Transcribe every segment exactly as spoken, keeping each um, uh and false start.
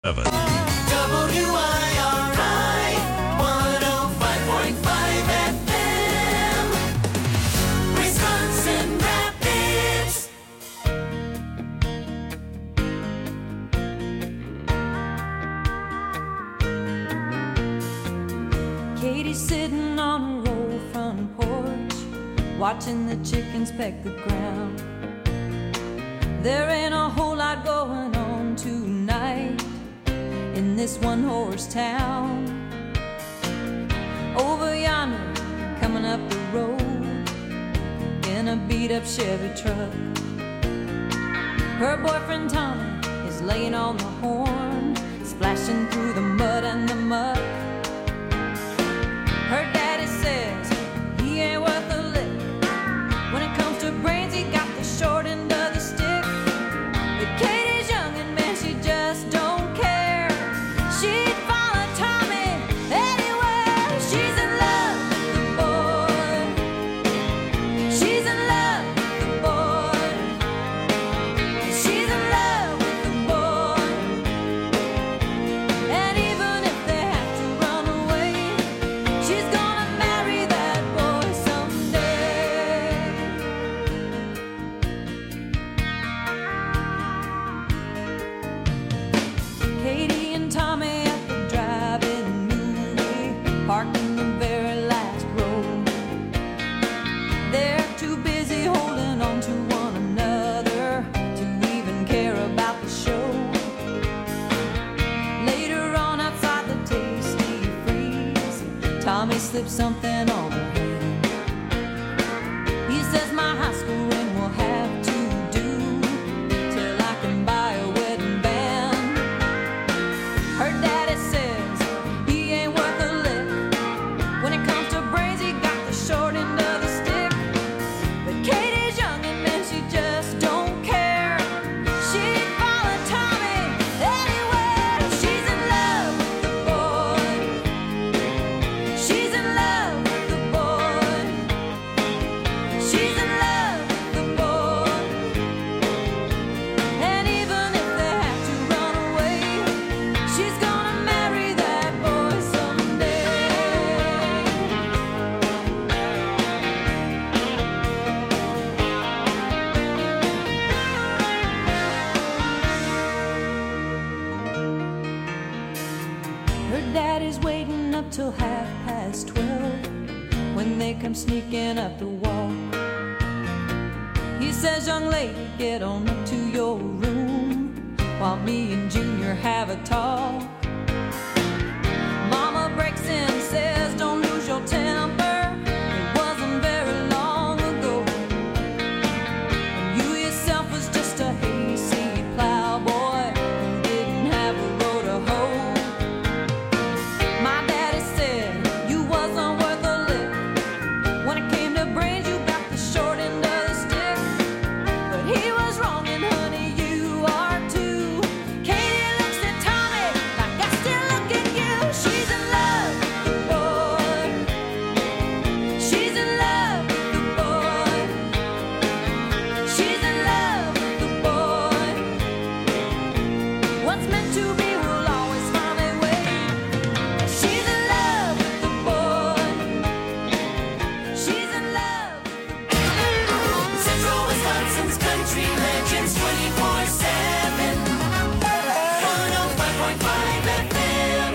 W I R I one oh five point five F M, Wisconsin Rapids. Katie's sitting on a roll front porch, watching the chickens peck the ground. There ain't a whole lot going on tonight in this one-horse town. Over yonder, coming up the road in a beat-up Chevy truck, her boyfriend Tommy is laying on the horn, splashing through the mud and the muck. Her daddy says he ain't worth a lick. When it comes to brains, he got the short end of the stick. But Katie's young and man, she just don't care. She'd follow Tommy anywhere. She's in love with the boy. She's in love with the boy. She's in love with the boy. And even if they have to run away, she's gonna marry that boy someday. Katie and Tommy at the drive-in movie, parked in the very last row. They're too busy holding on to one another to even care about the show. Later on outside the Tasty Freeze, Tommy slips something on her hand. He says my high school ring will have to do till I can buy a wedding band. Her daddy says he ain't worth a lick. When it comes to brains, he got the short end of the stick. But Katie's young and man, she just don't care. She'd follow Tommy anywhere. She's in love with the boy. She's in love with the boy. She's in love with the boy. And even if they have to run away, she's gonna marry that boy someday. Her daddy's waiting up till half past twelve when they come sneaking up the walk. He says, young lady, get on up to your room while me and Junior have a talk. Mama breaks in and says, don't lose your temper. It wasn't very long ago. And you yourself was just a hayseed plowboy who didn't have a row to hoe. My daddy said you wasn't worth a lick. When it came to brains, you got the short end of the stick. But he was wrong, and honey, you are too. Katie looks at Tommy like I still look at you. She's in love with the boy. She's in love with the boy. She's in love with the boy. What's meant to be will always find a way. She's in love with the boy. She's in love with the boy. Central Wisconsin's country legends twenty-four seven. one oh five point five F M.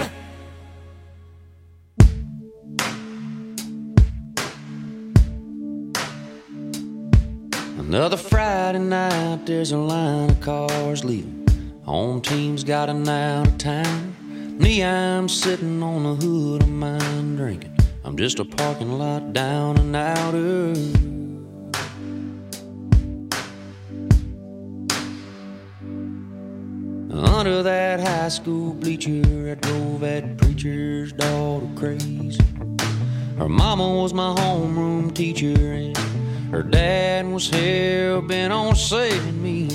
Another Friday night, there's a line of cars leaving. Home team's got an out of town. Me, I'm sitting on the hood of mine drinking. I'm just a parking lot down and outer. Under that high school bleacher, I drove that preacher's daughter crazy. Her mama was my homeroom teacher, and her dad was hell-bent on saving me.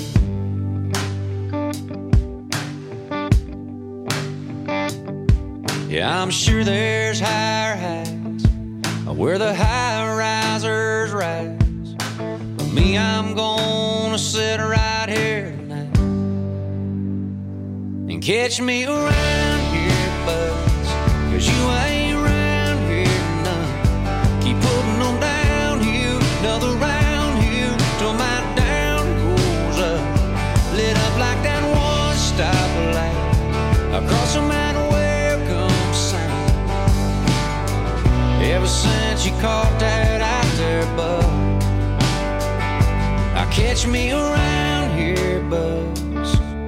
Yeah, I'm sure there's higher heights where the high-risers rise. But me, I'm gonna sit right here tonight and Catch me around here, buzz, 'cause you ain't around here none. Keep putting them down here, another round here, till my down goes up. Lit up like that one stoplight across a man welcome sign. Ever since you caught that out there, bud, I catch me around here, buzz.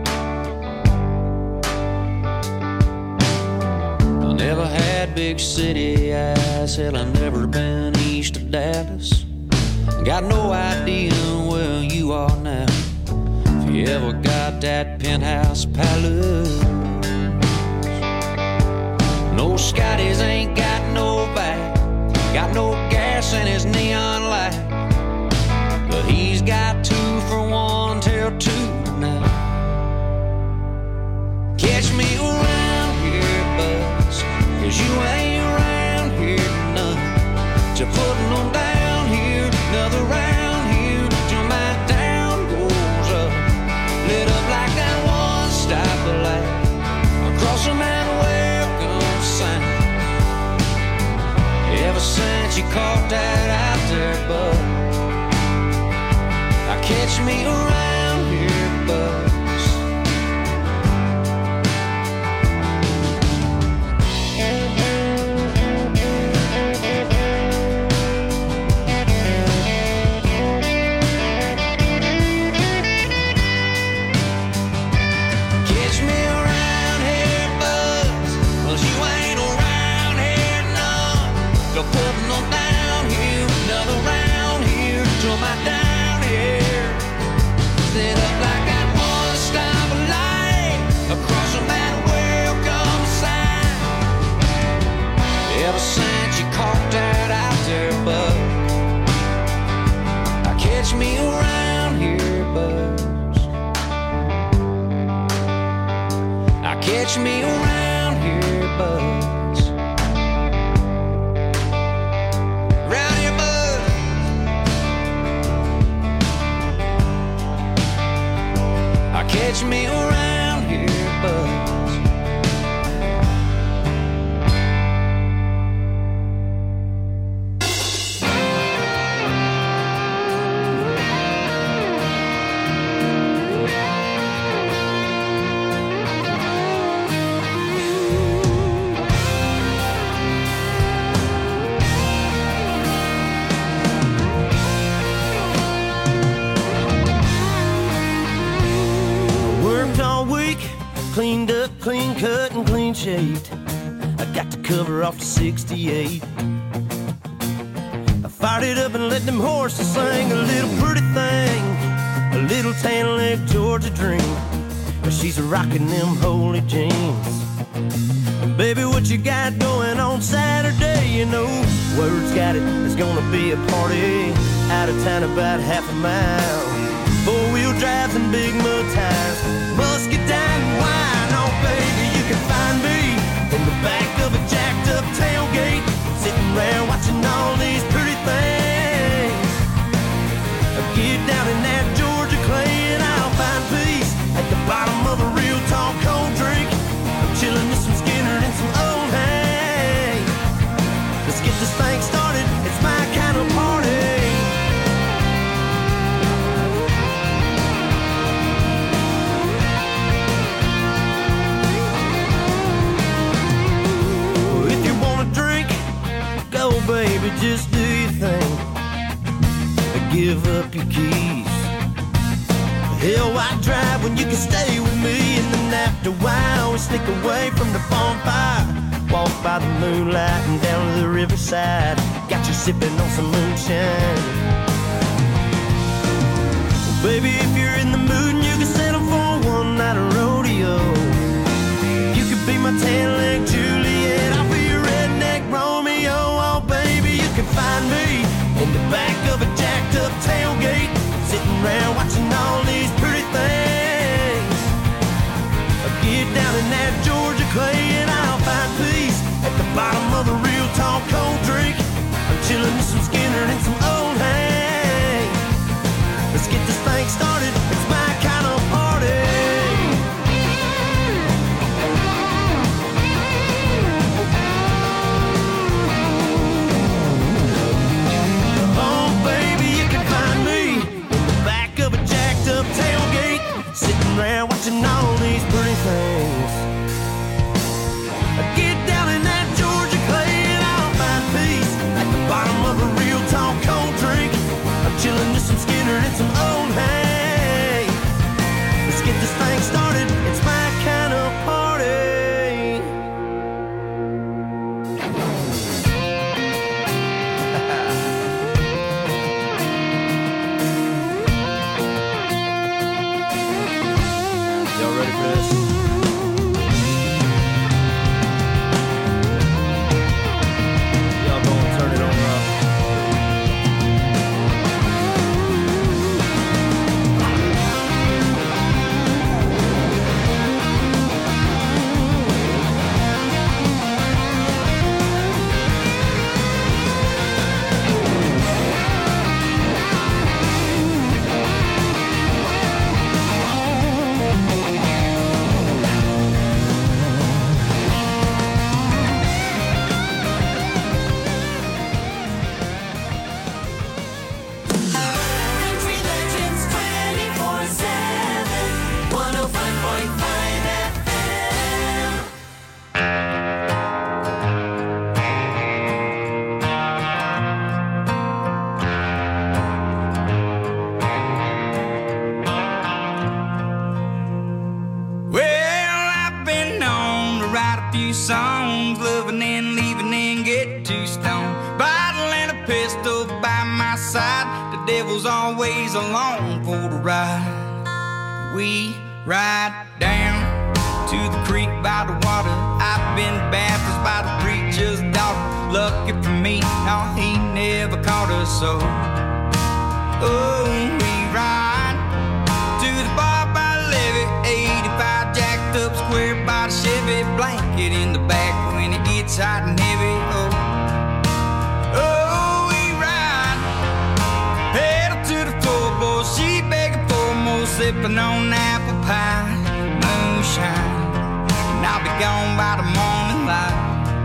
I never had big city eyes, hell, I've never been east of Dallas. Got no idea where you are now, if you ever got that penthouse palace. No Scotties ain't got no back, got no gas in his neon light, but he's got two for one till two tonight. Catch me around here, buzz, 'cause you ain't around here none. To putting them down here, another round here, till my down goes up. Lit up like that one stoplight across a man welcome sign. Ever since you caught that out there, bud, I catch me around here, buzz. Catch me around here, buzz, 'cause you ain't around here none. Go putting them down here, another round here, till my down here. Lit up like that one stoplight across a man welcome sign. Ever since you caught that out there, bud, I catch me around here, buzz. I catch me around here, buzz. Round here, bud. I catch me around here, buzz. Worked all week, cleaned up, clean cut, and clean shaved. I got the cover off the sixty-eight. I fired it up and let them horses sing a little pretty thing, a little tan leg Georgia dream. She's rocking them holy jeans. Baby, what you got going on Saturday? You know, word's got it, there's gonna be a party out of town about half a mile. Four-wheel drives and big mud tires, musket down and wine. Oh, baby, you can find me in the back of a jacked-up tailgate, sitting there watching all these pretty things. Get down in that Georgia clay and I'll find peace at the bottom of a real tall cold drink. I'm chilling with some Skinner and some old hay. Let's get this thing started, it's my kind of party. Baby, just do your thing. Give up your keys. Hell, why drive when you can stay with me? And then after a while, we sneak away from the bonfire, walk by the moonlight and down to the riverside. Got you sipping on some moonshine. Baby, if you're in the mood and you can settle for one night of rodeo, you could be my tan-leg Juliet, I'll be your redneck Romeo. Oh, baby, you can find me in the back of a jacked-up tailgate, sitting around watching all these pretty things. I'll get down in that Georgia clay and I'll find peace at the bottom of a real tall cold drink. I'm chilling with some Skinner and some old hay. Let's get this thing started, it's my kind of party. write a few songs, loving and leaving and get too stoned. Bottle and a pistol by my side, the devil's always along for the ride. We ride down to the creek by the water. I've been baptized by the preacher's daughter. Lucky for me, no, he never caught us so. Oh, we ride to the bar by the levee, eighty-five jacked up square by the Chevy, blanket in the back when it gets hot and heavy. Oh, oh, we ride pedal to the floorboard, she begging for more, sipping on apple pie, moonshine, and I'll be gone by the morning light.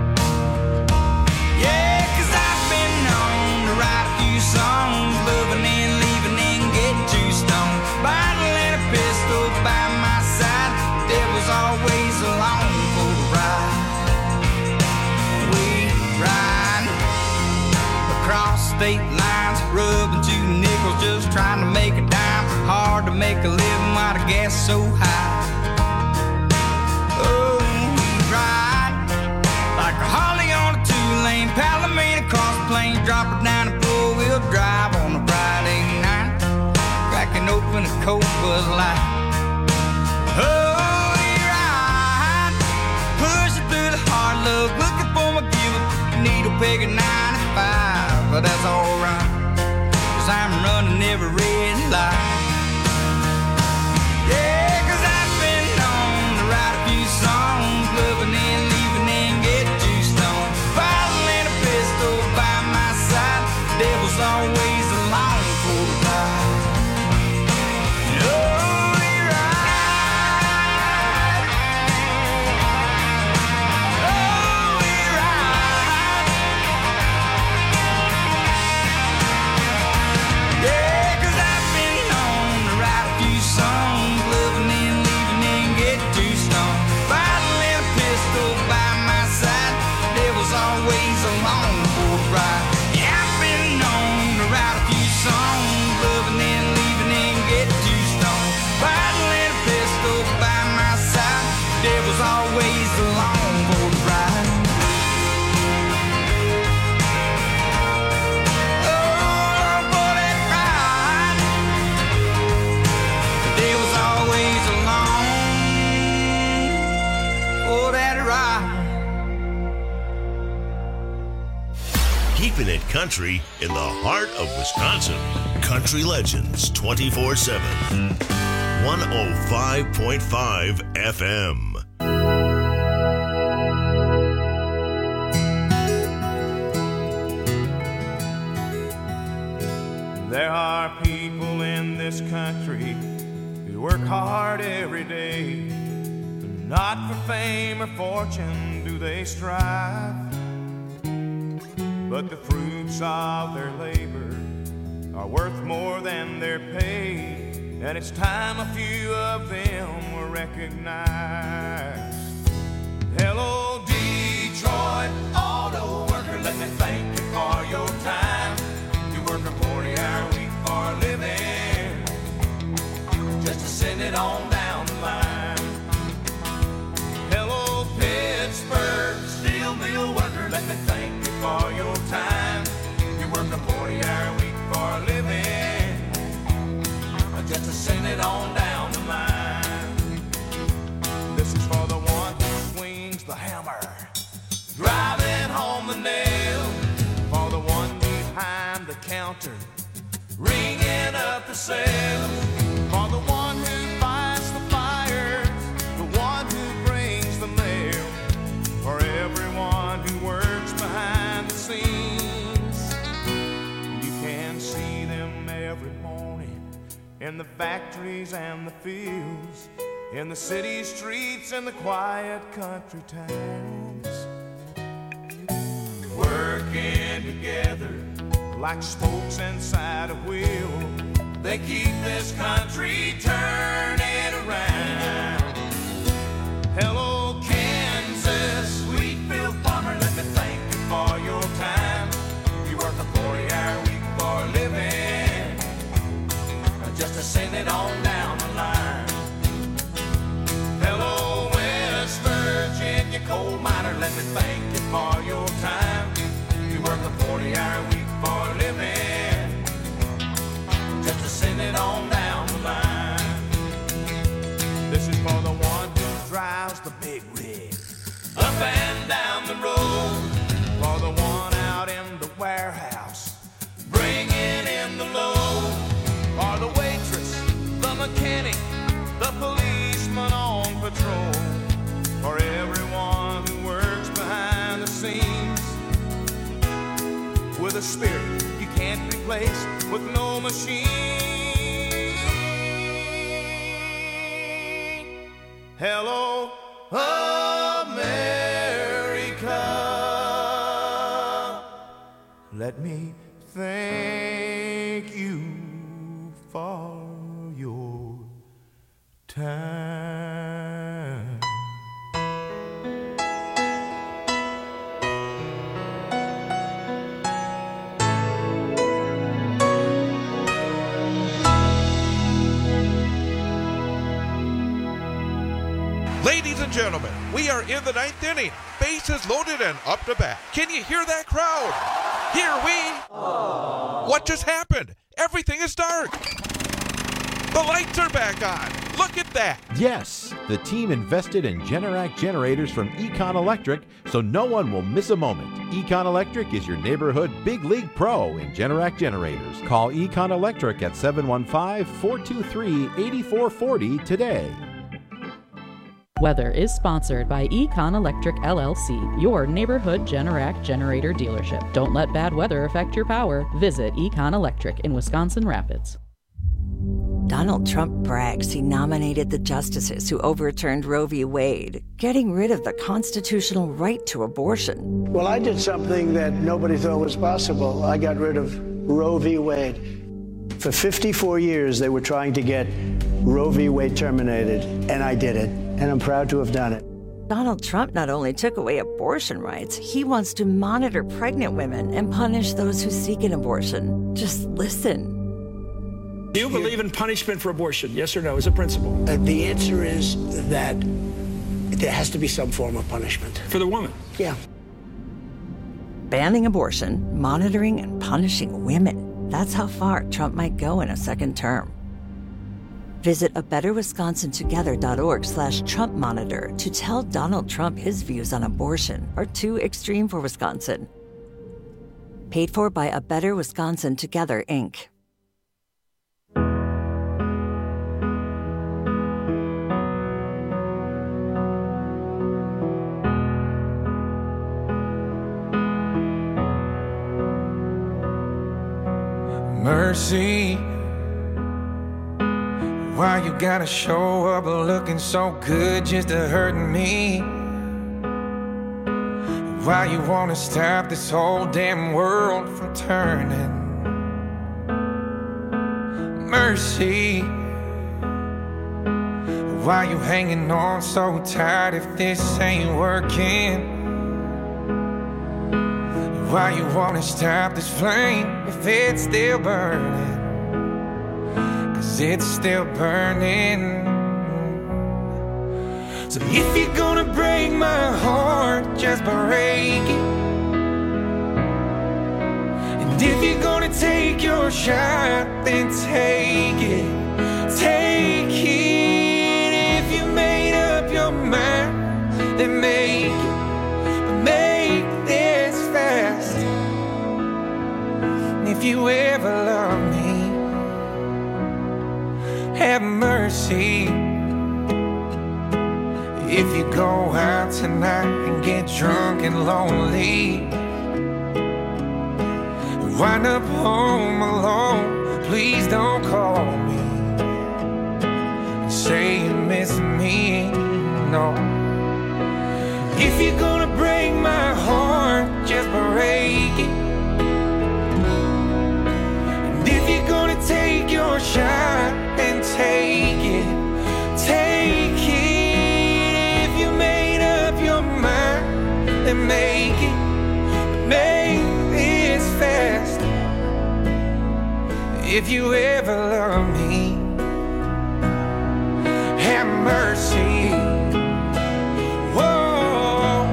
Yeah, 'cause I've been known to write a few songs, loving and leaving and getting too stoned. Bottle and a pistol by my side, the devil's always along for the ride. We ride across state lines, rubbing two nickels, just trying to make a dime. Hard to make a living while the gas is so high. Oh, we ride like a Harley on a two-lane Palomino, across the plains, drop it down and four-wheel drive on a Friday night, cracking open a cold Bud Light. Oh, we ride, pushing through the hard luck, looking for my giver, needle peg at ninety-five, but that's alright, 'cause I'm running every red light. Yeah, 'cause I've been known to write a few songs, loving and leaving and get too stoned. Bottle and a pistol by my side, the devil's always along for the ride. Oh, we ride. Oh, we ride. Yeah, 'cause I've been known to write a few songs, loving and leaving and get too stoned. Bottle and a pistol by my side, the devil's always along for the ride. Yeah, I've been known to write a few songs, loving and leaving and get too stoned. Bottle and a pistol by my side, the devil's always along for the ride. Oh, for that ride, the devil's always along for that ride. Keeping it country in the heart of Wisconsin. Country Legends twenty-four seven. one oh five point five F M. There are people in this country who work hard every day. Not for fame or fortune do they strive, but the fruits of their labor are worth more than their pay, and it's time a few of them were recognized. Hello, Detroit auto worker, let me thank you for your time. You work a forty-hour week for a living, just to send it on down the line. Hello, Pittsburgh steel mill worker, let me thank you for your time. You work a forty-hour week for a living, just to send it on down the line. This is for the one who swings the hammer, driving home the nail. For the one behind the counter, ringing up the sales. For the one who fights the fires, the one who brings the mail. For everyone who works behind the scenes, you can see them every morning in the factories and the fields, in the city streets and the quiet country towns, working together like spokes inside a wheel. They keep this country turning around. Hello, Kansas, Wheatfield farmer, let me thank you for your time. You work a forty-hour week for a living, just to send it on down the line. Hello, West Virginia coal miner, let me thank you for your time. You work a forty-hour week for a living, just to send it on down the line. This is for the one who drives the big rig up and down the road, for the one out in the warehouse bringing in the load, for the waitress, the mechanic, the policeman on patrol, for everyone who works behind the scenes with a spirit you can't replace with no machine. Hello, America. Let me thank you for your time. Ladies and gentlemen, we are in the ninth inning. Bases loaded and up to bat. Can you hear that crowd? Here we... Aww. What just happened? Everything is dark. The lights are back on. Look at that. Yes, the team invested in Generac generators from Econ Electric, so no one will miss a moment. Econ Electric is your neighborhood big league pro in Generac generators. Call Econ Electric at seven one five, four two three, eight four four zero today. Weather is sponsored by Econ Electric L L C, your neighborhood Generac generator dealership. Don't let bad weather affect your power. Visit Econ Electric in Wisconsin Rapids. Donald Trump brags he nominated the justices who overturned Roe v. Wade, getting rid of the constitutional right to abortion. Well, I did something that nobody thought was possible. I got rid of Roe v. Wade. For fifty-four years, they were trying to get Roe v. Wade terminated, and I did it, and I'm proud to have done it. Donald Trump not only took away abortion rights, he wants to monitor pregnant women and punish those who seek an abortion. Just listen. Do you believe in punishment for abortion, yes or no, as a principle? Uh, the answer is that there has to be some form of punishment. For the woman? Yeah. Banning abortion, monitoring and punishing women. That's how far Trump might go in a second term. Visit a better wisconsin together dot org slash Trump monitor to tell Donald Trump his views on abortion are too extreme for Wisconsin. Paid for by A Better Wisconsin Together, Incorporated. Mercy, why you gotta show up looking so good just to hurt me? Why you wanna stop this whole damn world from turning? Mercy, why you hanging on so tight if this ain't working? Why you wanna stop this flame if it's still burning? Cause it's still burning. So if you're gonna break my heart, just break it. And if you're gonna take your shot, then take it. Take it. If you made up your mind, then make it. But make this fast. If you ever love me, have mercy. If you go out tonight and get drunk and lonely, wind up home alone, please don't call me and say you miss me, no. If you're gonna break my heart, just break it. And if you're gonna take your shot, then take it. Take it. If you made up your mind, then make it. Make this fast. If you ever love me, have mercy. Whoa.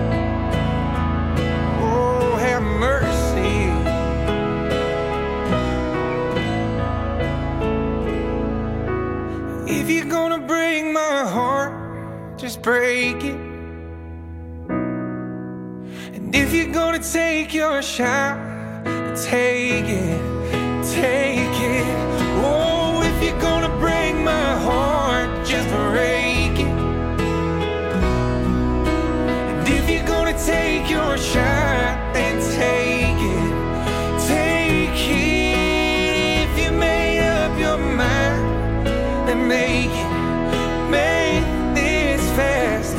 And if you're gonna take your shot, take it, take it. Oh, if you're gonna break my heart, just break it. And if you're gonna take your shot, then take it, take it. If you made up your mind, then make it, make this fast.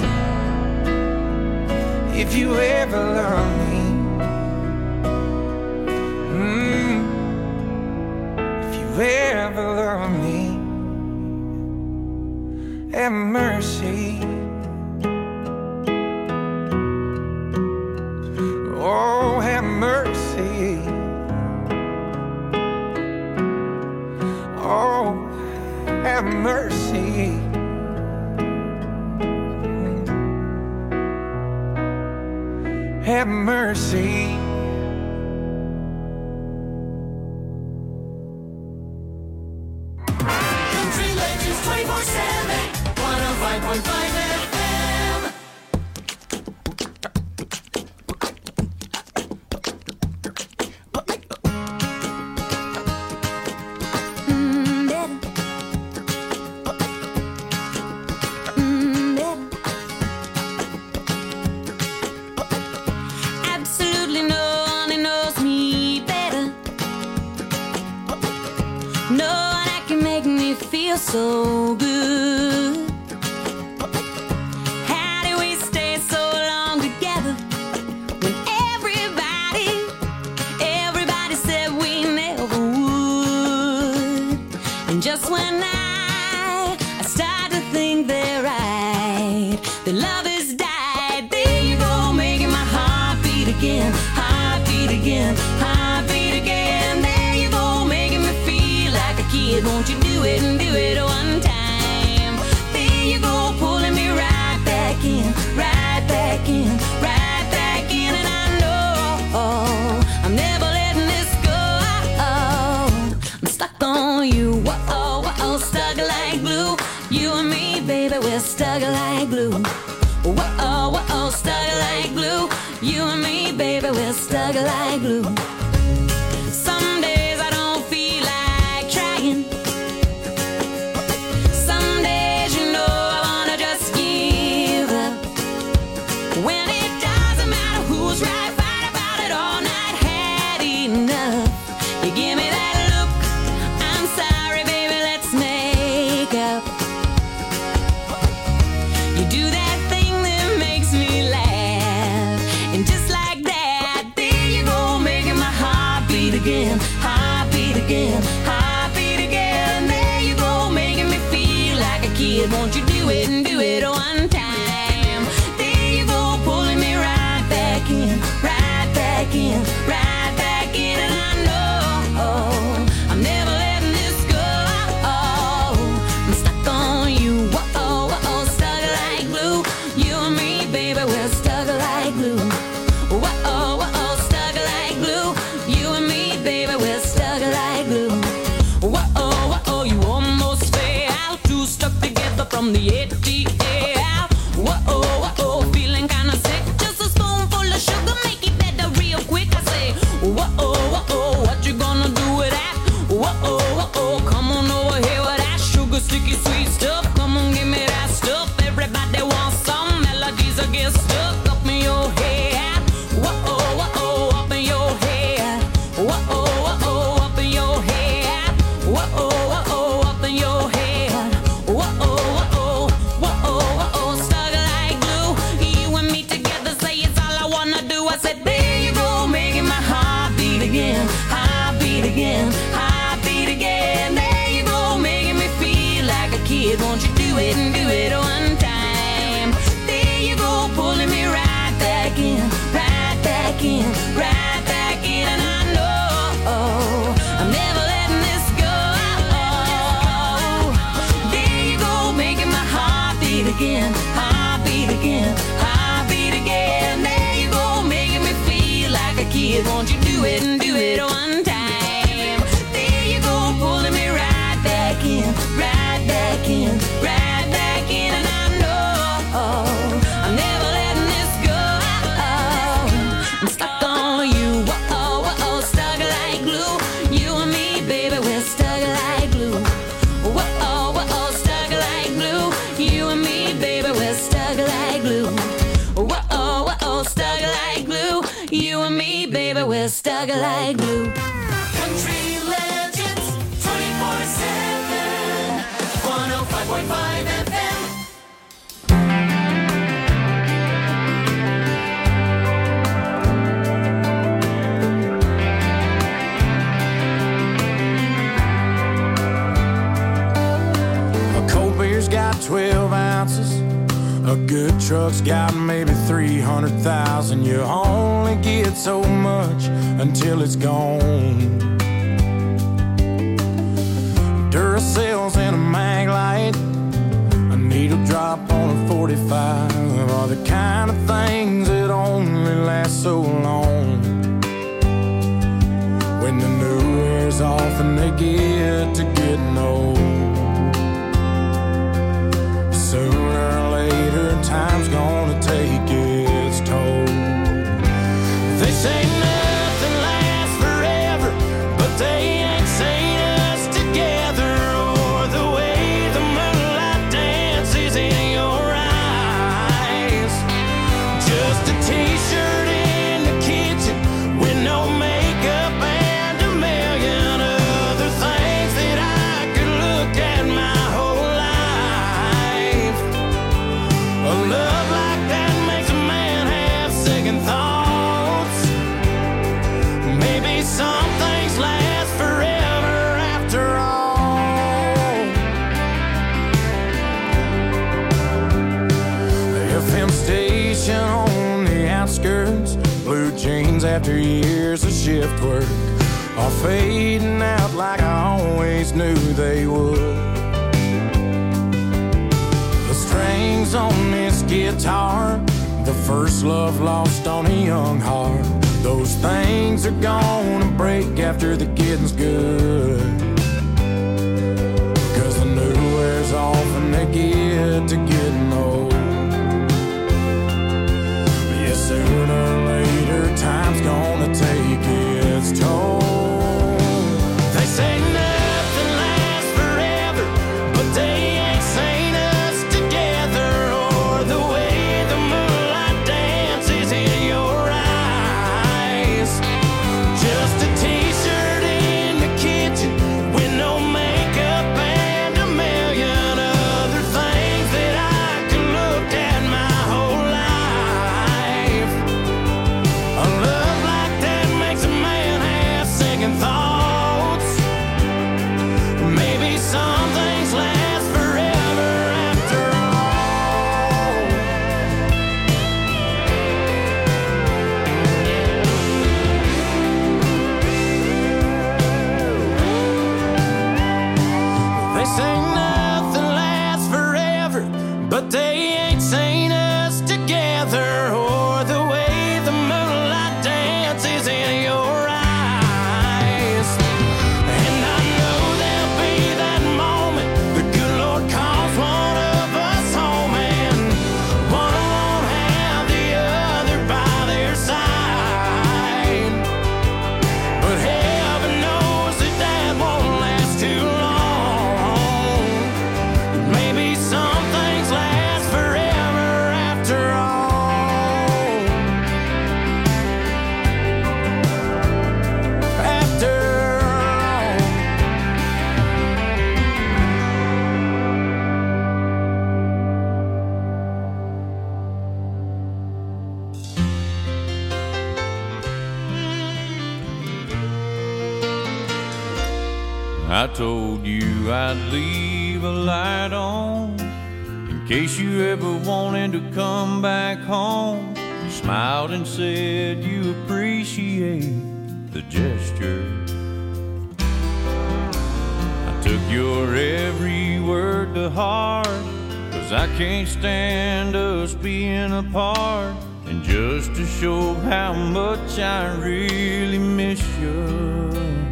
If you ever love me, mm, if you ever love me, have mercy. Oh, have mercy. Oh, have mercy. Have mercy. Country Legends twenty-four seven, one oh five point five F M. Absolutely no one who knows me better. No one that can make me feel so good. How do we stay so long together when everybody, everybody said we never would? And just when I, I start to think they're right, the love has died. There you go, making my heart beat again, heart beat again, heart beat again. There you go, making me feel like a kid. Won't you do it and do it one time? There you go, pulling me right back in, right back in, right back in. And I know I'm never letting this go. I'm stuck on you, whoa, whoa, stuck like glue. You and me, baby, we're stuck like glue. Whoa, whoa, stuck like glue. You and me, baby, we're stuck like glue. Some days I don't feel like trying. Some days, you know, I wanna just give up. When it doesn't matter who's right, fight about it all night, had enough. You give me that look, I'm sorry, baby, let's make up. You do that thing that makes me laugh, and just like that, there you go, making my heart beat again, heart beat again, heart beat again. There you go, making me feel like a kid. Won't you do it and do it one time? There you go, pulling me right back in, right back in, right back in. And I know I'm never letting this go. I'm stuck on you, whoa, whoa, stuck like glue. You and me, baby, we're stuck like glue. Whoa, whoa, stuck like glue. You and me, baby, we're stuck like glue. Whoa, whoa, you almost fell out, two stuck together from the A T L. Whoa, whoa, feeling kinda sick. Just a spoonful of sugar, make it better real quick. I say, whoa, whoa, what you gonna do with that? Whoa, whoa, come on over here with that sugar, sticky, sweet stuff. Come on, give me that stuff. Everybody wants some melodies that get stuck up in your head. Whoa, whoa, up in your head. Whoa, whoa, up in your head. Whoa, whoa, up in your head. Whoa, whoa, whoa, whoa, stuck like glue. You and me together, say it's all I wanna do. I said, there you go, making my heart beat again, heart beat again, heart beat again. There you go, making me feel like a kid. Won't you do it and do it one time? There you go, pulling me right back in, right back in, right back in. And I know I'm never letting this go. There you go, making my heart beat again, heart beat again, heart beat again. There you go, making me feel like a kid. Won't you do it and do it one time? There you go, pulling me right back in, right back in, right back in. And I know I'm never letting this go. you're stuck like glue. Country Legends twenty-four seven, one oh five point five F M. A cold beer's got twelve ounces. A good truck's got maybe three hundred thousand. You only get so much until it's gone. Duracells and a mag light, a needle drop on a forty-five are the kind of things that only last so long. When the new wears off and they get to getting old, sooner or later time's gonna take its toll. They say nothing lasts forever, but they ain't seen us together, or the way the moonlight dances in your eyes. Just a t-shirt in the kitchen with no makeup and a million other things that I could look at my whole life. A love like that makes a man have second thoughts. Maybe some things last forever after all. The F M station on the outskirts, blue jeans after years of shift work are fading out like I always knew they would. The strings on this guitar, the first love lost on a young heart, those things are gonna break after the getting's good. Cause the new wears off and they get to getting old. Yeah, sooner or later time's gonna take its toll. They say nothing lasts forever, but they ain't seen us together, or the way the moonlight dances in your eyes. Just a t-shirt in the kitchen with no makeup and a million other things that I could look at my whole life. A love like that makes a man have second thoughts. Maybe some things last forever after all. They say nothing lasts forever, but they ain't seen us together, or the way the moonlight dances in your eyes. And I know there'll be that moment the good Lord calls one of us home, and one won't have the other by their side. But heaven knows that that won't last too long. Maybe some things last forever after all. After all. I told you I'd leave a light on in case you ever wanted to come back home. You smiled and said you appreciate the gesture. I took your every word to heart, cause I can't stand us being apart. And just to show how much I really miss you,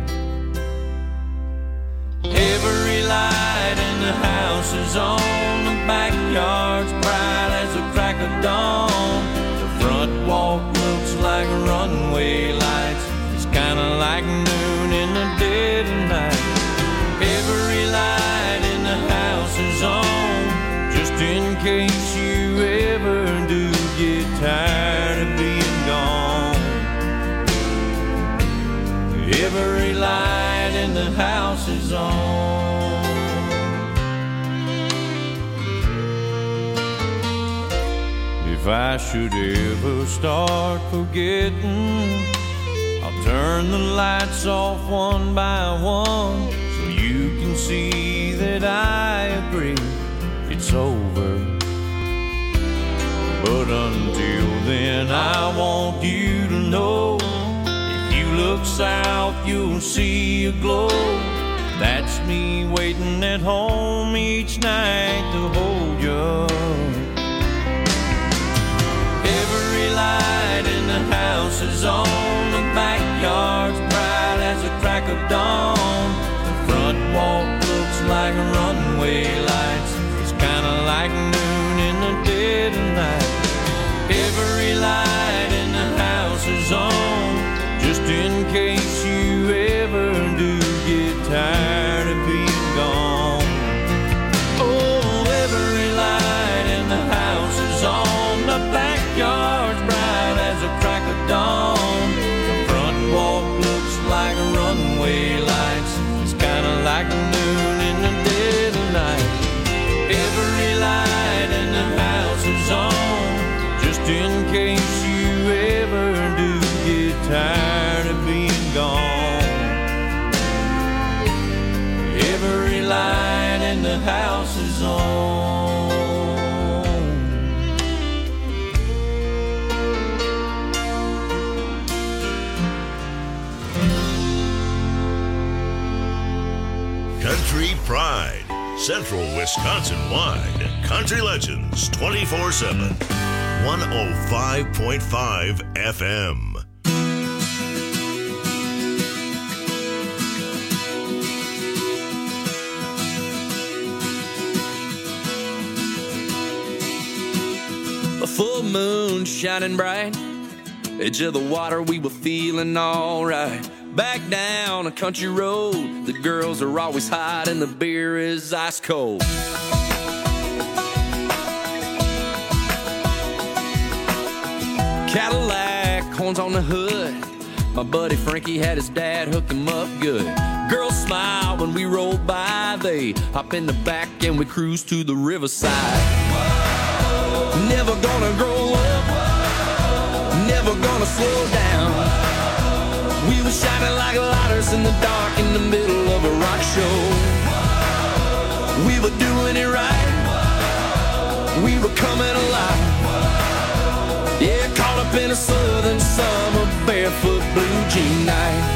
every light in the house is on, the backyard's bright as the crack of dawn. The front walk looks like runway lights, it's kinda like noon in the dead of night. Every light in the house is on, just in case you ever do get tired of being gone. every light in the house is on. If I should ever start forgetting, I'll turn the lights off one by one so you can see that I agree it's over. But until then, I want you to know, if you look south, you'll see a glow. That's me waiting at home each night to hold you. Every light in the house is on, the backyard's bright as a crack of dawn. The front walk looks like runway lights, it's kinda like noon in the dead of night. Every light in the house is on, just in case you ever do get tired of being gone. Oh, every light in the house is on, the backyard's bright as a crack of dawn. The front walk looks like runway lights, it's kinda like noon in the dead of night. Every light in the house is on, just in case you ever do get tired of being gone. Every light in the house is on. Country Pride, Central Wisconsin-wide. Country Legends twenty-four seven. one oh five point five F M. A full moon shining bright, edge of the water, we were feeling alright. Back down a country road, the girls are always hot and the beer is ice cold. Cadillac, horns on the hood, my buddy Frankie had his dad hook him up good. Girls smile when we roll by, they hop in the back and we cruise to the riverside. Never gonna grow up, never gonna slow down. We were shining like lighters in the dark in the middle of a rock show. We were doing it right, we were coming alive. Yeah, caught up in a southern summer barefoot blue jean night.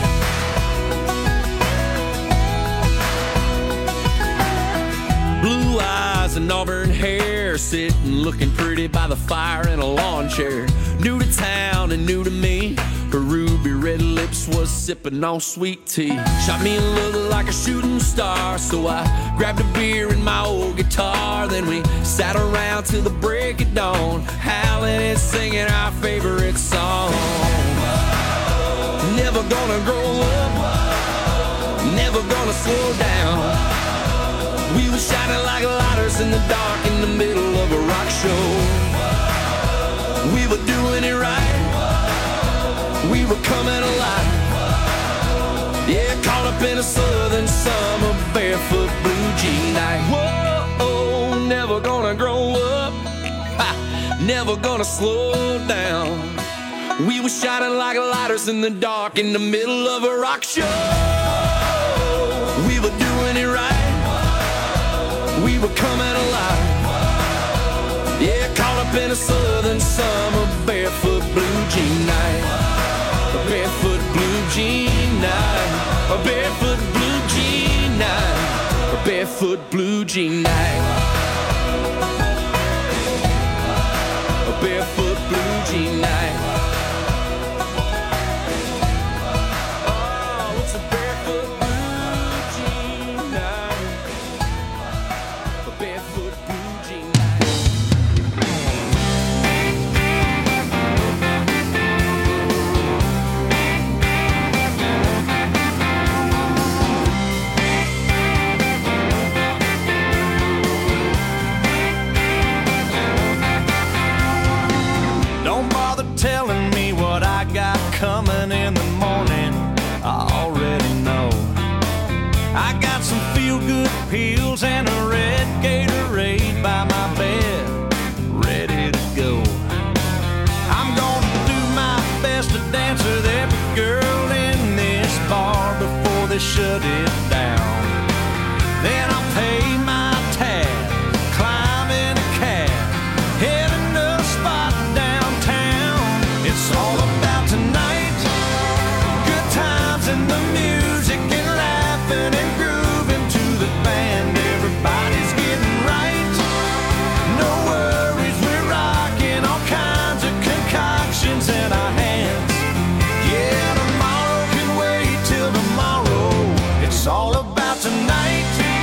Blue eyes and auburn hair, sitting looking pretty by the fire in a lawn chair. New to town and new to me, her ruby red lips was sipping on sweet tea. Shot me a look like a shooting star, so I grabbed a beer and my old guitar. Then we sat around till the break of dawn, howling and singing our favorite song. Never gonna grow up, never gonna slow down. We were shining like lighters in the dark in the middle of a rock show. We were doing it right, we were coming alive. Yeah, caught up in a southern summer barefoot blue jean night. Whoa, never gonna grow up, ha, never gonna slow down. We were shining like lighters in the dark in the middle of a rock show. We were doing it right, we were coming alive. Yeah, caught up in a southern summer barefoot blue jean night. A barefoot blue jean night. A barefoot blue jean night. A barefoot blue jean night. A barefoot blue jean night. Oh, it's a barefoot blue jean night. A barefoot blue jean night. Don't bother telling and a red Gatorade by my bed, ready to go. I'm gonna do my best to dance with every girl in this bar before they shut it down. Then I'll pay my tab, climb in a cab, heading to a spot downtown. It's all about tonight, good times and the music and laughing and grooving to the band. Everybody's getting right, no worries, we're rocking all kinds of concoctions in our hands. Yeah, tomorrow can wait till tomorrow. It's all about tonight.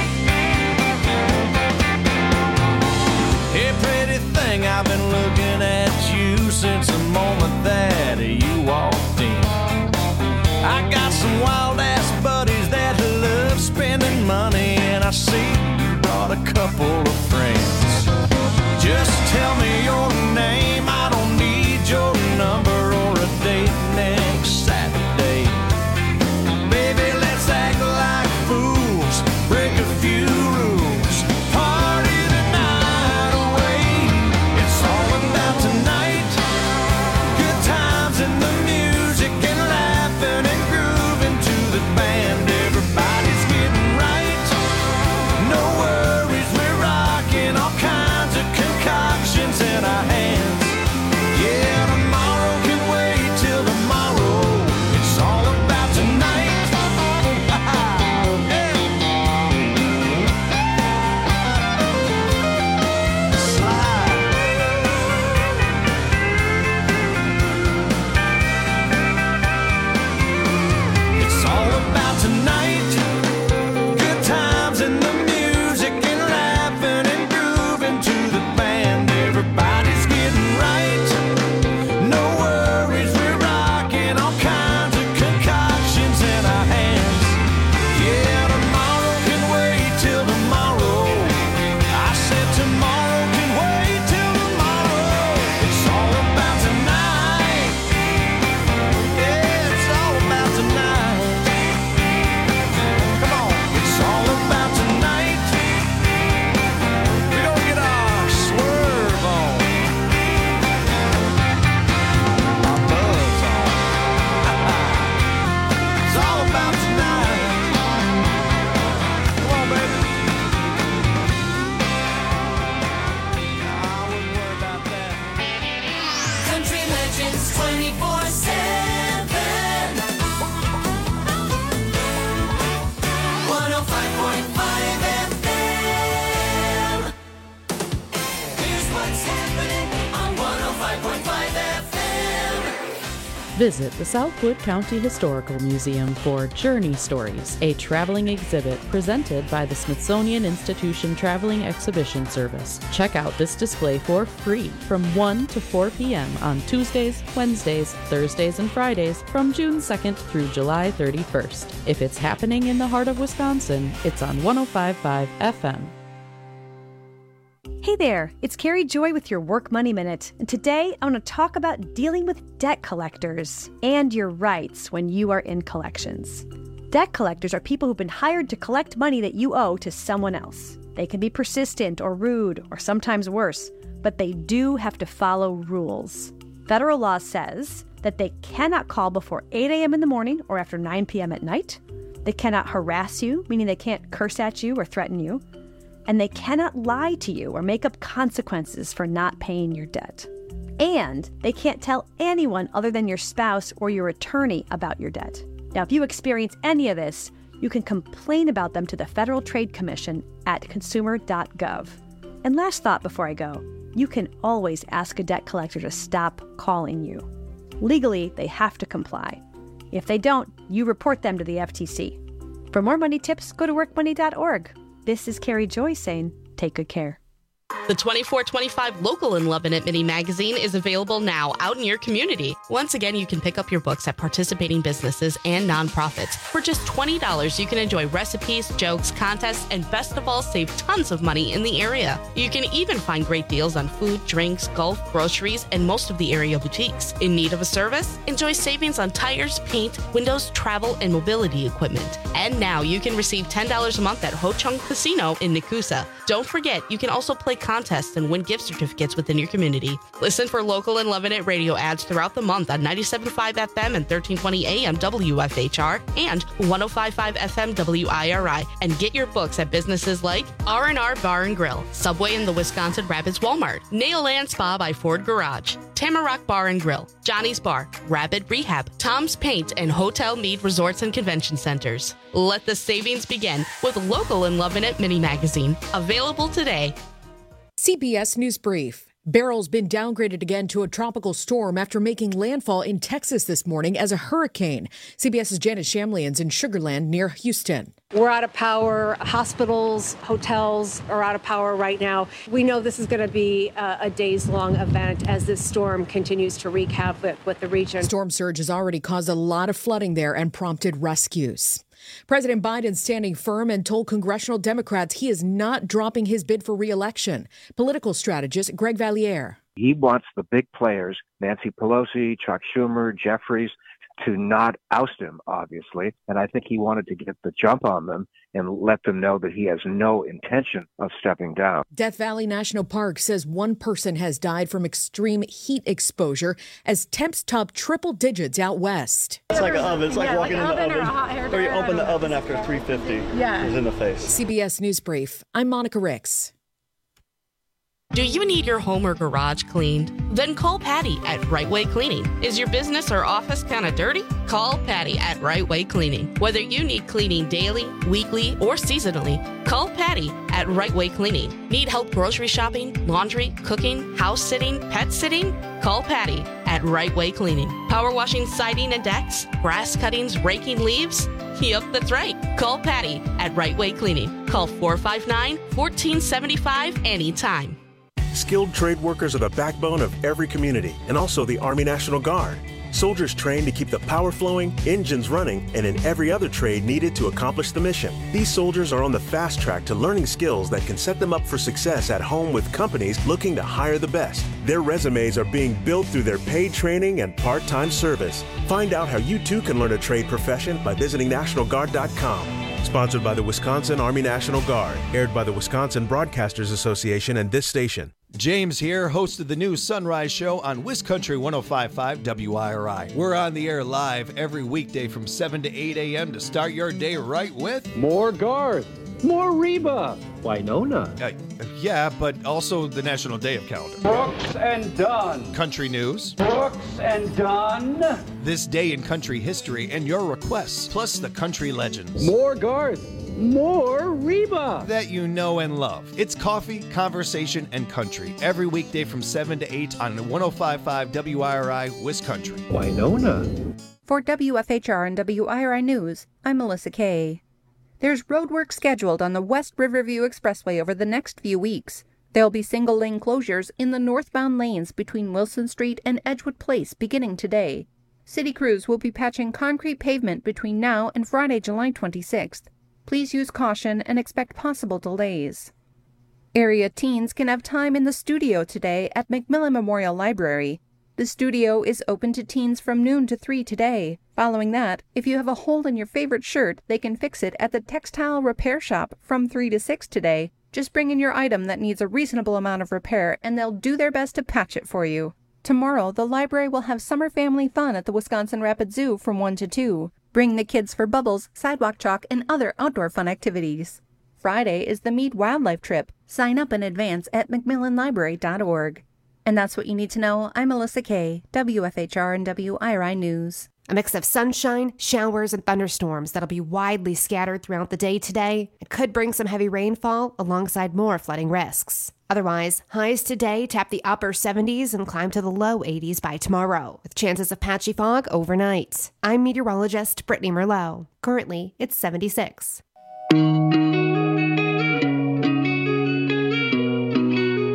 Hey, pretty thing, I've been looking at you since the moment that you walked in. I got some wild ass buddies that love spending money, and I see you brought a couple of friends. Just tell me your name, I don't need your number or a date next Saturday. Baby, let's act like fools, break a few rules, party the night away. It's all about tonight, good times and the music and laughing and grooving to the band. Everybody's getting right, no worries, we're rocking all kinds of concoctions in our hands. Yeah, tomorrow can wait till tomorrow. It's all about tonight. It's all about tonight, good times and the music and laughing and grooving to the band. Everybody's getting right, no worries, we're rocking all kinds of concoctions in our hands. Yeah, tomorrow can wait till tomorrow. I said tomorrow can wait till tomorrow. It's all about tonight. Yeah, it's all about tonight. Come on, it's all about tonight. We're gonna get our swerve on, our buzz on. It's all about tonight. Come on, baby. I wouldn't worry about that. Country Legends twenty-four seven. one oh five point five F M. Here's what's happening on one oh five point five F M. Visit the Southwood County Historical Museum for Journey Stories, a traveling exhibit presented by the Smithsonian Institution Traveling Exhibition Service. Check out this display for free from one to four p.m. on Tuesdays, Wednesdays, Thursdays, and Fridays from June second through July thirty-first. If it's happening in the heart of Wisconsin, it's on one oh five point five F M. Hey there, it's Carrie Joy with your Work Money Minute, and today I want to talk about dealing with debt collectors and your rights when you are in collections. Debt collectors are people who've been hired to collect money that you owe to someone else. They can be persistent or rude or sometimes worse, but they do have to follow rules. Federal law says that they cannot call before eight a.m. in the morning or after nine p.m. at night. They cannot harass you, meaning they can't curse at you or threaten you. And they cannot lie to you or make up consequences for not paying your debt. And they can't tell anyone other than your spouse or your attorney about your debt. Now, if you experience any of this, you can complain about them to the Federal Trade Commission at consumer dot gov. And last thought before I go, you can always ask a debt collector to stop calling you. Legally, they have to comply. If they don't, you report them to the F T C. For more money tips, go to work money dot org. This is Carrie Joy saying, take good care. The twenty-four twenty-five Local in Lovin' It mini magazine is available now out in your community. Once again, you can pick up your books at participating businesses and nonprofits. For just twenty dollars, you can enjoy recipes, jokes, contests, and best of all, save tons of money in the area. You can even find great deals on food, drinks, golf, groceries, and most of the area boutiques. In need of a service? Enjoy savings on tires, paint, windows, travel, and mobility equipment. And now you can receive ten dollars a month at Ho Chung Casino in Nakusa. Don't forget, you can also play contests and win gift certificates within your community. Listen for Local and Lovin' It radio ads throughout the month on ninety-seven point five F M and thirteen twenty A M W F H R and one oh five point five F M W I R I, and get your books at businesses like R and R Bar and Grill, Subway in the Wisconsin Rapids Walmart, Nail Land Spa by Ford Garage, Tamarack Bar and Grill, Johnny's Bar, Rapid Rehab, Tom's Paint, and Hotel Mead Resorts and Convention Centers. Let the savings begin with Local and Lovin' It mini magazine, available today. C B S News Brief. Beryl's been downgraded again to a tropical storm after making landfall in Texas this morning as a hurricane. CBS's Janet Shamlian's in Sugar Land near Houston. We're out of power. Hospitals, hotels are out of power right now. We know this is going to be a, a days-long event as this storm continues to wreak havoc with the region. Storm surge has already caused a lot of flooding there and prompted rescues. President Biden standing firm and told congressional Democrats he is not dropping his bid for re-election. Political strategist Greg Valliere. He wants the big players, Nancy Pelosi, Chuck Schumer, Jeffries, to not oust him, obviously. And I think he wanted to get the jump on them and let them know that he has no intention of stepping down. Death Valley National Park says one person has died from extreme heat exposure as temps top triple digits out west. It's like an oven. It's like Yeah, walking like in the oven or oven. a hot hair Or you dryer. open the oven after three fifty. Yeah. It's in the face. C B S News Brief. I'm Monica Ricks. Do you need your home or garage cleaned? Then call Patty at Right Way Cleaning. Is your business or office kind of dirty? Call Patty at Right Way Cleaning. Whether you need cleaning daily, weekly, or seasonally, call Patty at Right Way Cleaning. Need help grocery shopping, laundry, cooking, house sitting, pet sitting? Call Patty at Right Way Cleaning. Power washing siding and decks, grass cuttings, raking leaves? Yup, that's right. Call Patty at Right Way Cleaning. Call four five nine, one four seven five anytime. Skilled trade workers are the backbone of every community and also the Army National Guard. Soldiers trained to keep the power flowing, engines running, and in every other trade needed to accomplish the mission. These soldiers are on the fast track to learning skills that can set them up for success at home with companies looking to hire the best. Their resumes are being built through their paid training and part-time service. Find out how you too can learn a trade profession by visiting National Guard dot com. Sponsored by the Wisconsin Army National Guard. Aired by the Wisconsin Broadcasters Association and this station. James here, host of the new Sunrise Show on WisCountry one oh five point five W I R I. We're on the air live every weekday from seven to eight a m to start your day right with more Garth, more Reba, Winona. Uh, yeah, but also the National Day of Calendar. Brooks and Dunn. Country news. Brooks and Dunn. This day in country history and your requests, plus the country legends. More Garth. More Reba. That you know and love. It's coffee, conversation, and country. Every weekday from seven to eight on one oh five point five W I R I, WisCountry. Winona. For W F H R and W I R I News, I'm Melissa Kay. There's road work scheduled on the West Riverview Expressway over the next few weeks. There'll be single-lane closures in the northbound lanes between Wilson Street and Edgewood Place beginning today. City crews will be patching concrete pavement between now and Friday, July twenty-sixth. Please use caution and expect possible delays. Area teens can have time in the studio today at McMillan Memorial Library. The studio is open to teens from noon to three today. Following that, if you have a hole in your favorite shirt, they can fix it at the Textile Repair Shop from three to six today. Just bring in your item that needs a reasonable amount of repair and they'll do their best to patch it for you. Tomorrow, the library will have summer family fun at the Wisconsin Rapids Zoo from one to two. Bring the kids for bubbles, sidewalk chalk, and other outdoor fun activities. Friday is the Mead Wildlife Trip. Sign up in advance at macmillan library dot org. And that's what you need to know. I'm Melissa Kay, W F H R and W I R I News. A mix of sunshine, showers, and thunderstorms that'll be widely scattered throughout the day today. It could bring some heavy rainfall alongside more flooding risks. Otherwise, highs today tap the upper seventies and climb to the low eighties by tomorrow, with chances of patchy fog overnight. I'm meteorologist Brittany Merlot. Currently, it's seventy-six.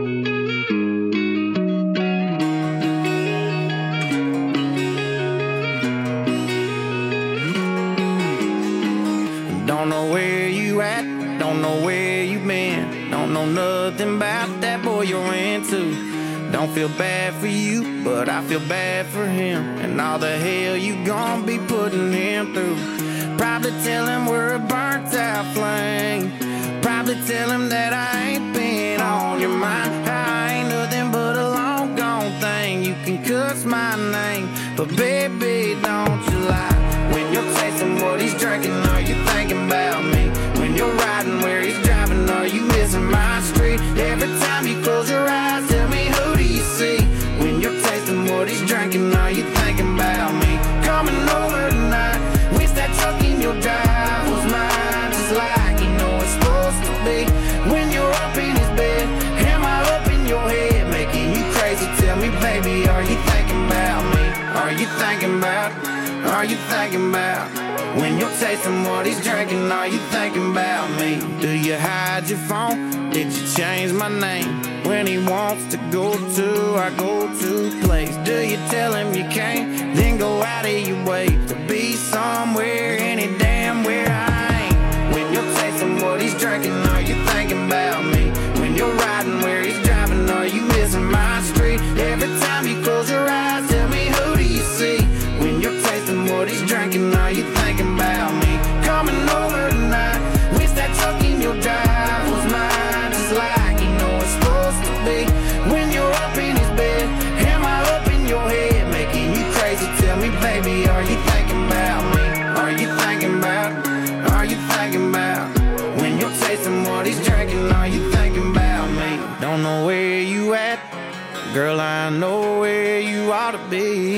nothing about that boy you're into. Don't feel bad for you, but I feel bad for him, and all the hell you gon' be putting him through. Probably tell him we're a burnt out flame. Probably tell him that I ain't been on your mind. I ain't nothing but a long gone thing. You can cuss my name, but baby, don't you lie. When you're tasting what he's drinking, are you thinking about me? When you're riding where he's driving, are you missing my street? Every time you close your eyes, tell me, who do you see? When you're tasting what he's drinking, are you thinking about me? Coming over tonight, wish that truck in your drive was mine, just like you know it's supposed to be. When you're up in his bed, am I up in your head, making you crazy? Tell me, baby, are you thinking about me? Are you thinking about, are you thinking about? When you're tasting what he's drinking, are you thinking about me? Do you hide your phone? Did you change my name? When he wants to go to our go-to place, do you tell him you can't, then go out of your way to be somewhere, any damn where I ain't? When you're tasting what he's drinking, are you thinking about me? When you're riding where he's driving, are you missing my street? Every time you close your eyes, tell me, who do you see? When you're tasting what he's drinking, are you thinking about me? Coming over tonight, wish that truck in your drive was mine, just like you know it's supposed to be. When you're up in his bed, am I up in your head, making you crazy? Tell me, baby, are you thinking about me? Are you thinking about, are you thinking about? When you're tasting what he's drinking, are you thinking about me? Don't know where you at, girl, I know where you ought to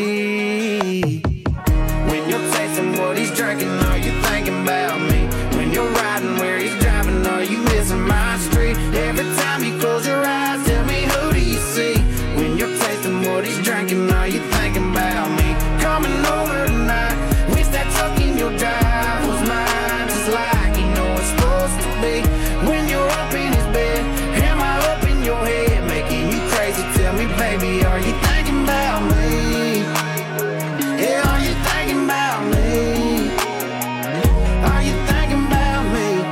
be. When you're tasting what he's drinking, are you thinking about me? When you're riding where he's driving, are you missing my street? Every time you close your eyes, tell me, who do you see? When you're tasting what he's drinking, are you thinking about me? Coming over tonight, wish that truck in your drive was mine, just like you know it's supposed to be. When you're up in his bed, am I up in your head, making you crazy? Tell me, baby, are you thinking about me? Yeah, are you thinking about me? Are you thinking about me?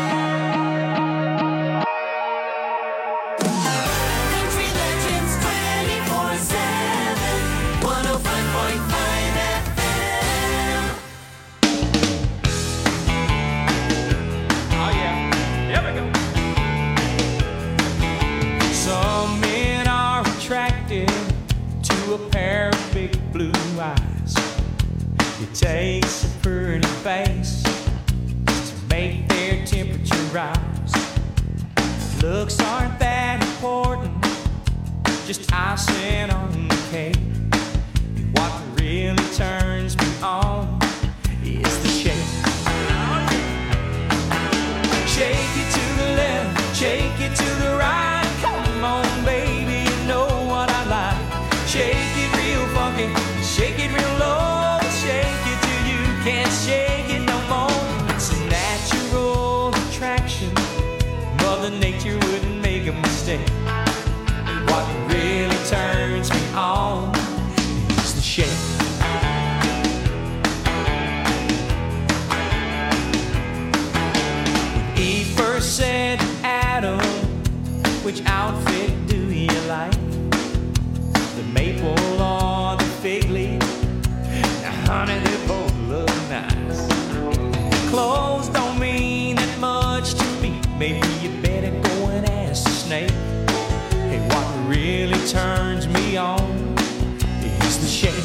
Country Legends twenty-four seven, one oh five point five F M. Oh yeah, here we go. Some men are attracted to a pair of big blue eyes. It takes a pretty face to make their temperature rise. Looks aren't that important, just icing on the cake. What really turns me on is the shake. Shake it to the left, shake it to the right. Come on, baby, you know what I like. Shake it real funky, shake it real low. Shake it till you can't shake it no more. It's a natural attraction, Mother Nature wouldn't make a mistake. What really turns me on is the shake. When Eve first said to Adam, which outfit do you like? The maple or the fig leaf? Now, honey, they both look nice. Clothes don't mean that much to me. Maybe you better go and ask the snake. Hey, what really turns me on is the shake.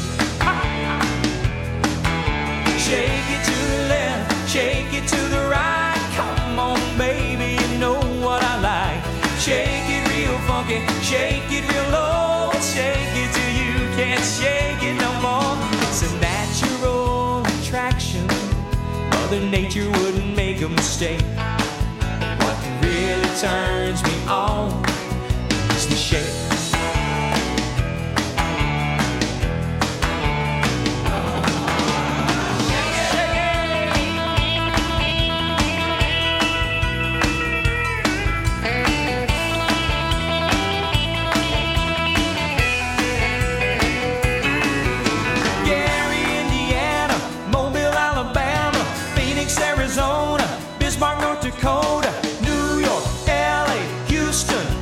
Shake it to the left, shake it to the right. Come on, baby, you know what I like. Shake it real funky, shake it real low. Shake it till you can't shake it no more. It's a natural attraction, Mother Nature wouldn't make a mistake. What really turns me on is the shake. Arizona, Bismarck, North Dakota, New York, L A, Houston,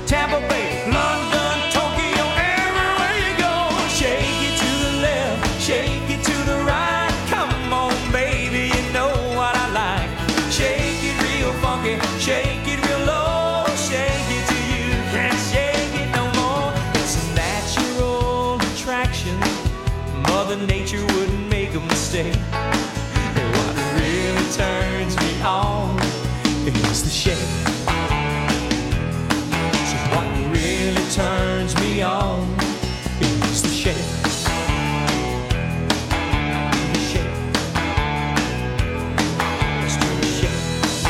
Mother Nature wouldn't make a mistake. And what really turns me on is the shade. So what really turns me on is the shade. The shade. Let's do the shade.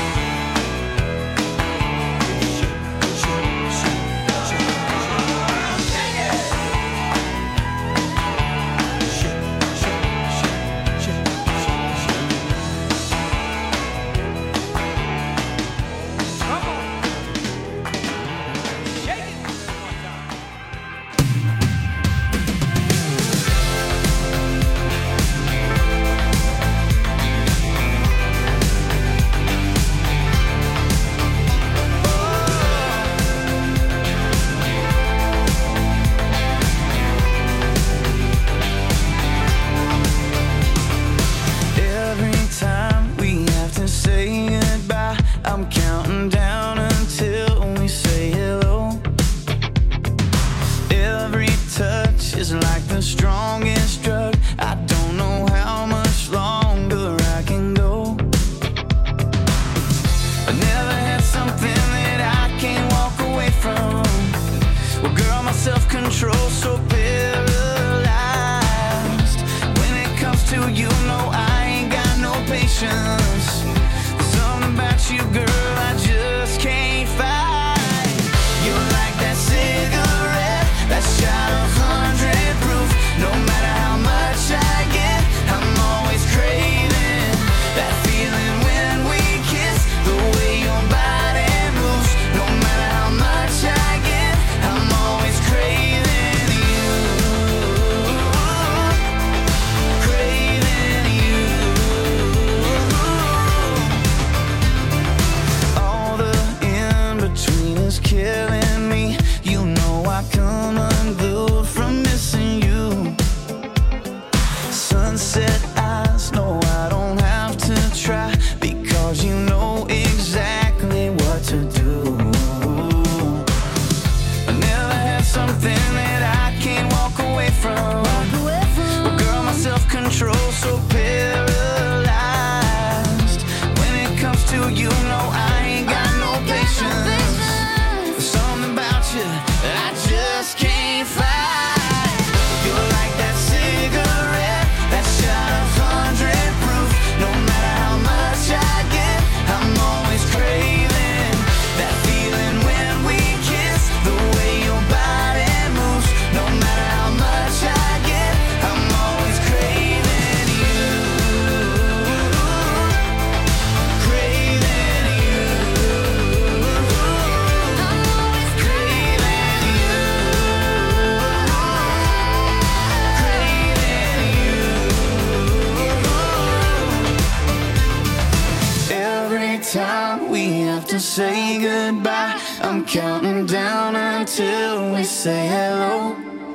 Say goodbye. I'm counting down until we say hello.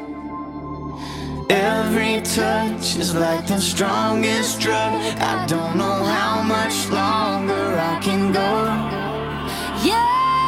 Every touch is like the strongest drug. I don't know how much longer I can go. Yeah.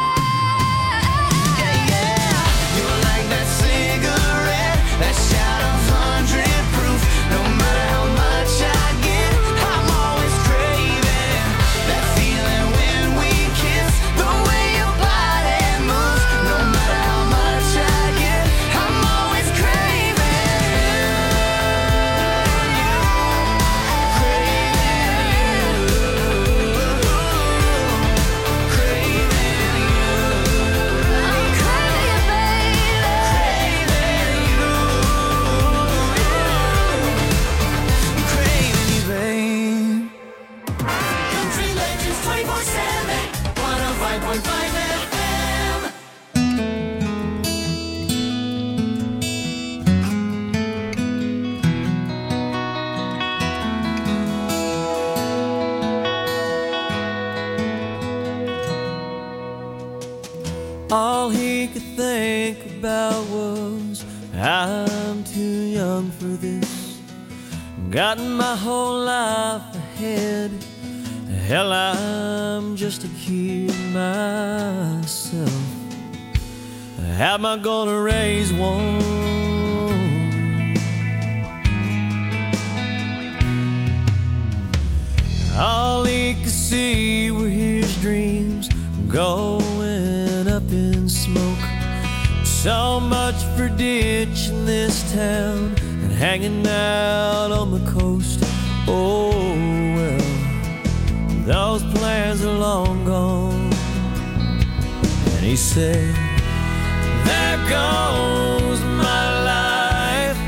All he could think about was, I'm too young for this. Got my whole life ahead. Hell, I'm just a kid myself. How am I gonna raise one? going up in smoke. So much for ditching this town and hanging out on the coast. Oh well, those plans are long gone. And he said, there goes my life,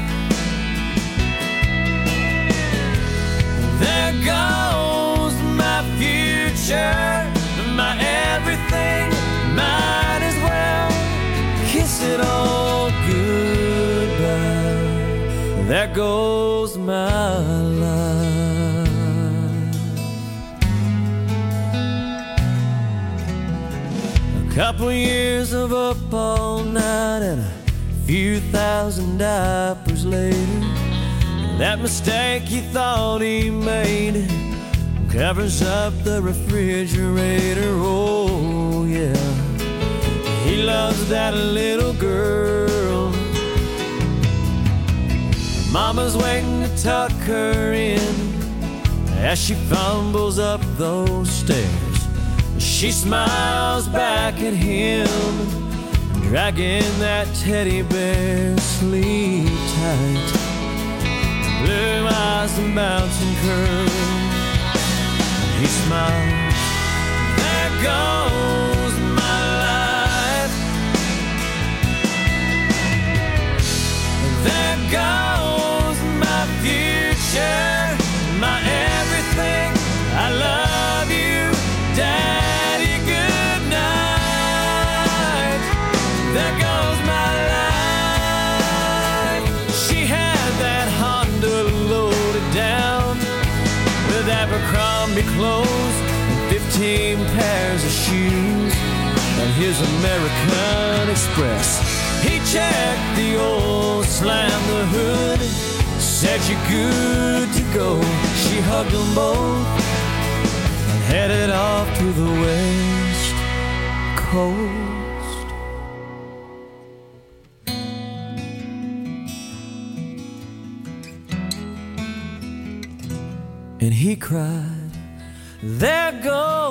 there goes my future, my everything. Might as well kiss it all goodbye. There goes my life. A couple years of up all night and a few thousand diapers later, that mistake he thought he made covers up the refrigerator. Oh yeah, he loves that little girl. Mama's waiting to tuck her in as she fumbles up those stairs. She smiles back at him, dragging that teddy bear. Sleep tight, blue eyes and bouncing curls. He smiles, there goes my life, there goes my future, my everything. I love you, Daddy, good night. There goes my life. She had that Honda loaded down with Abercrombie clothes and fifteen pairs of shoes and his American Express. He checked the oil, slammed the hood, said you're good to go. She hugged them both and headed off to the West Coast. And he cried, there goes